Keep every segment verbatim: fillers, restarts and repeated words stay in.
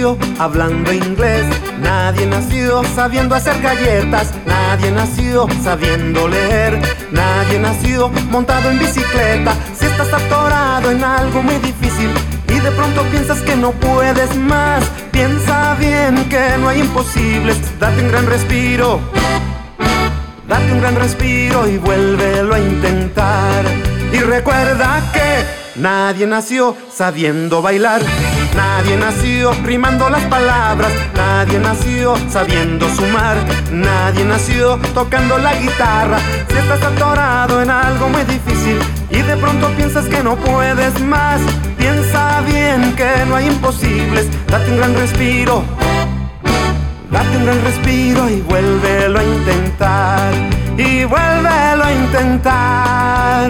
nació hablando inglés, nadie nació sabiendo hacer galletas, nadie nació sabiendo leer, nadie nació montado en bicicleta. Si estás atorado en algo muy difícil y de pronto piensas que no puedes más, piensa bien que no hay imposibles. Date un gran respiro, date un gran respiro y vuélvelo a intentar. Y recuerda que nadie nació sabiendo bailar, nadie nació rimando las palabras, nadie nació sabiendo sumar, nadie nació tocando la guitarra. Si estás atorado en algo muy difícil y de pronto piensas que no puedes más, piensa bien que no hay imposibles. Date un gran respiro, date un gran respiro y vuélvelo a intentar, y vuélvelo a intentar.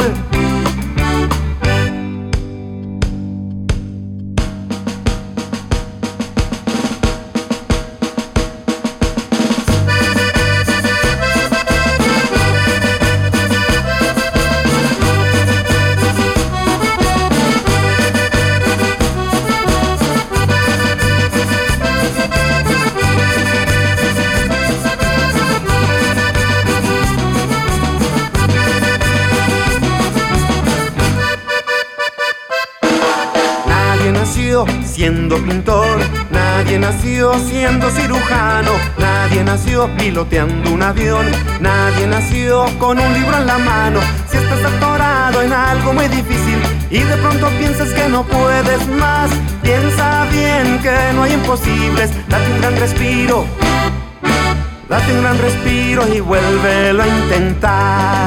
Nadie nació siendo pintor, nadie nació siendo cirujano, nadie nació piloteando un avión, nadie nació con un libro en la mano. Si estás atorado en algo muy difícil y de pronto piensas que no puedes más, piensa bien que no hay imposibles. Date un gran respiro, date un gran respiro y vuélvelo a intentar.